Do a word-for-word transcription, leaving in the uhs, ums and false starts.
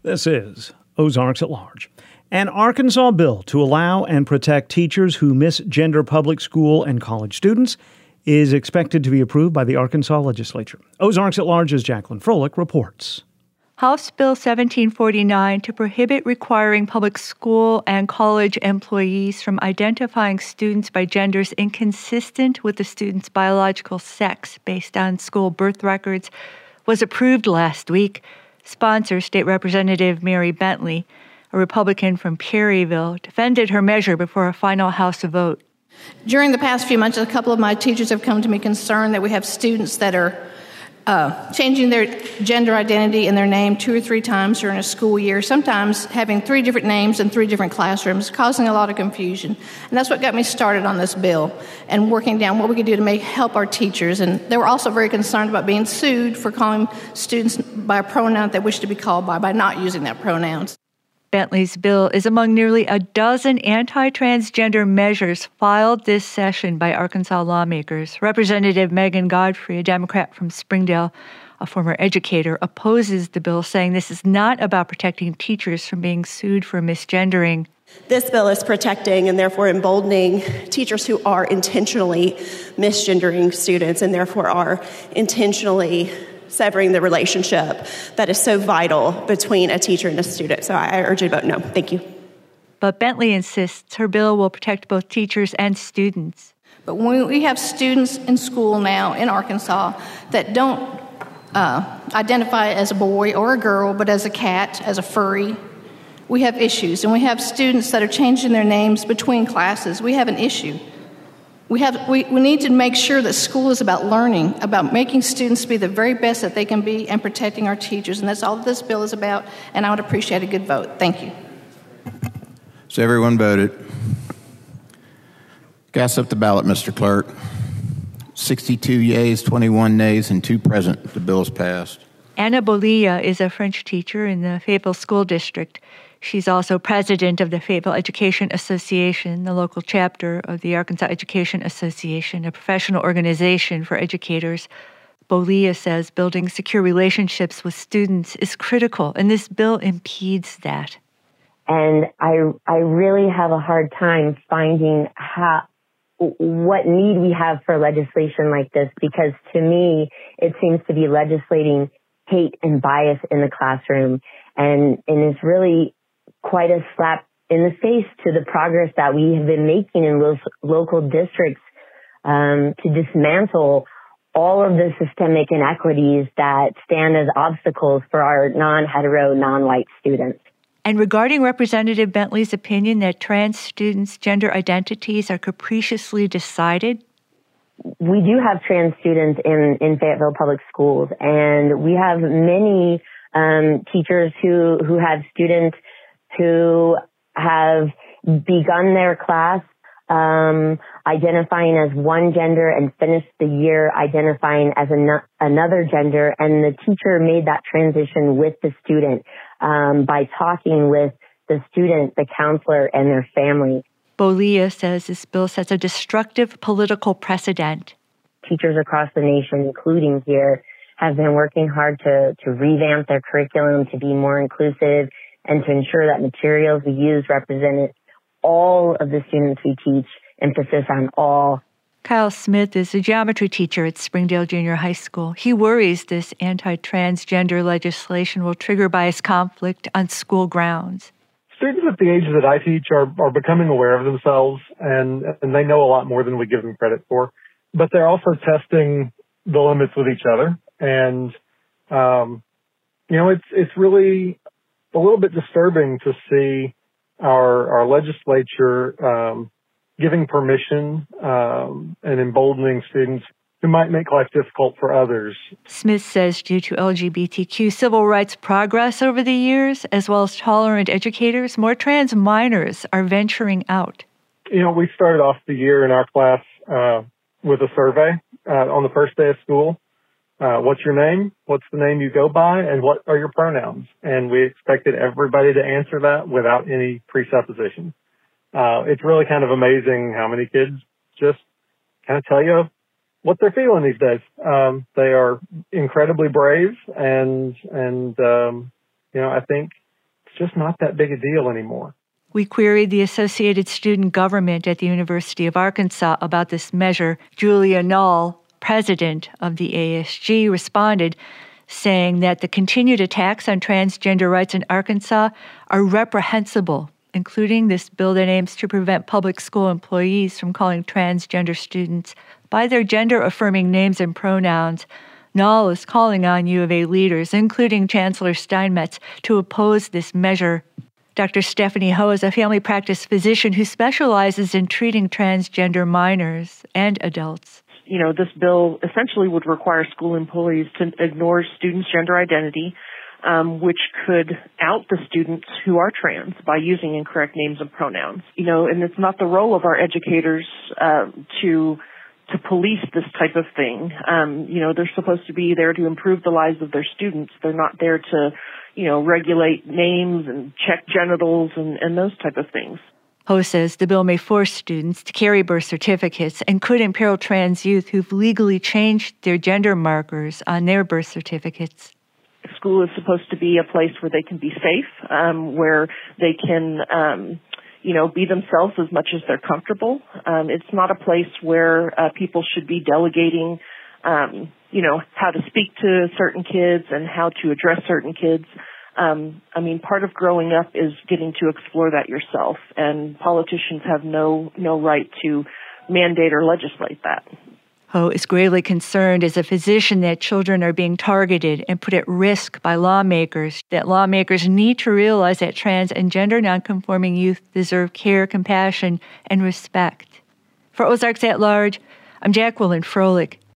This is Ozarks at Large. An Arkansas bill to allow and protect teachers who misgender public school and college students is expected to be approved by the Arkansas legislature. Ozarks at Large's Jacqueline Froelich reports. House Bill seventeen forty-nine to prohibit requiring public school and college employees from identifying students by genders inconsistent with the student's biological sex based on school birth records was approved last week. Sponsor, State Representative Mary Bentley, a Republican from Perryville, defended her measure before a final House vote. During the past few months, a couple of my teachers have come to me concerned that we have students that are uh, changing their gender identity in their name two or three times during a school year, sometimes having three different names in three different classrooms, causing a lot of confusion. And that's what got me started on this bill and working down what we could do to make help our teachers. And they were also very concerned about being sued for calling students by a pronoun they wish to be called by, by not using that pronoun. Bentley's bill is among nearly a dozen anti-transgender measures filed this session by Arkansas lawmakers. Representative Megan Godfrey, a Democrat from Springdale, a former educator, opposes the bill, saying this is not about protecting teachers from being sued for misgendering. This bill is protecting and therefore emboldening teachers who are intentionally misgendering students and therefore are intentionally severing the relationship that is so vital between a teacher and a student. So I urge you to vote no. Thank you. But Bentley insists her bill will protect both teachers and students. But when we have students in school now in Arkansas that don't uh, identify as a boy or a girl, but as a cat, as a furry, we have issues. And we have students that are changing their names between classes. We have an issue. We, have, we, we need to make sure that school is about learning, about making students be the very best that they can be and protecting our teachers. And that's all this bill is about, and I would appreciate a good vote. Thank you. So everyone voted. Gas up the ballot, Mister Clerk. sixty-two yeas, twenty-one nays, and two present. The bill is passed. Anna Bolia is a French teacher in the Fayetteville School District. She's also president of the Fayetteville Education Association, the local chapter of the Arkansas Education Association, a professional organization for educators. Bolia says building secure relationships with students is critical, and this bill impedes that. And I, I really have a hard time finding how, what need we have for legislation like this, because to me, it seems to be legislating hate and bias in the classroom. And, and it's really quite a slap in the face to the progress that we have been making in those local districts um, to dismantle all of the systemic inequities that stand as obstacles for our non-hetero, non-white students. And regarding Representative Bentley's opinion that trans students' gender identities are capriciously decided, we do have trans students in, in Fayetteville Public Schools, and we have many um, teachers who, who have students who have begun their class um, identifying as one gender and finished the year identifying as an- another gender, and the teacher made that transition with the student um, by talking with the student, the counselor, and their family. Bolia says this bill sets a destructive political precedent. Teachers across the nation, including here, have been working hard to, to revamp their curriculum to be more inclusive and to ensure that materials we use represent all of the students we teach, emphasis on all. Kyle Smith is a geometry teacher at Springdale Junior High School. He worries this anti-transgender legislation will trigger bias conflict on school grounds. Students at the age that I teach are, are becoming aware of themselves, and, and they know a lot more than we give them credit for. But they're also testing the limits with each other. And, um, you know, it's it's really a little bit disturbing to see our our legislature um, giving permission um, and emboldening students who might make life difficult for others. Smith says due to L G B T Q civil rights progress over the years, as well as tolerant educators, more trans minors are venturing out. You know, we started off the year in our class uh, with a survey uh, on the first day of school. Uh, what's your name? What's the name you go by? And what are your pronouns? And we expected everybody to answer that without any presupposition. Uh, it's really kind of amazing how many kids just kind of tell you what they're feeling these days. Um, they are incredibly brave, and and um, you know, I think just not that big a deal anymore. We queried the Associated Student Government at the University of Arkansas about this measure. Julia Null, president of the A S G, responded, saying that the continued attacks on transgender rights in Arkansas are reprehensible, including this bill that aims to prevent public school employees from calling transgender students by their gender-affirming names and pronouns. Null is calling on U of A leaders, including Chancellor Steinmetz, to oppose this measure. Doctor Stephanie Ho is a family practice physician who specializes in treating transgender minors and adults. You know, this bill essentially would require school employees to ignore students' gender identity, um, which could out the students who are trans by using incorrect names and pronouns. You know, and it's not the role of our educators uh, to to police this type of thing. Um, you know, they're supposed to be there to improve the lives of their students. They're not there to, you know, regulate names and check genitals and, and those type of things. Ho says the bill may force students to carry birth certificates and could imperil trans youth who've legally changed their gender markers on their birth certificates. School is supposed to be a place where they can be safe, um, where they can, um, you know, be themselves as much as they're comfortable. Um, it's not a place where uh, people should be delegating, um, you know, how to speak to certain kids and how to address certain kids. Um, I mean, part of growing up is getting to explore that yourself, and politicians have no no right to mandate or legislate that. Ho is gravely concerned as a physician that children are being targeted and put at risk by lawmakers, that lawmakers need to realize that trans and gender nonconforming youth deserve care, compassion, and respect. For Ozarks at Large, I'm Jacqueline Froelich.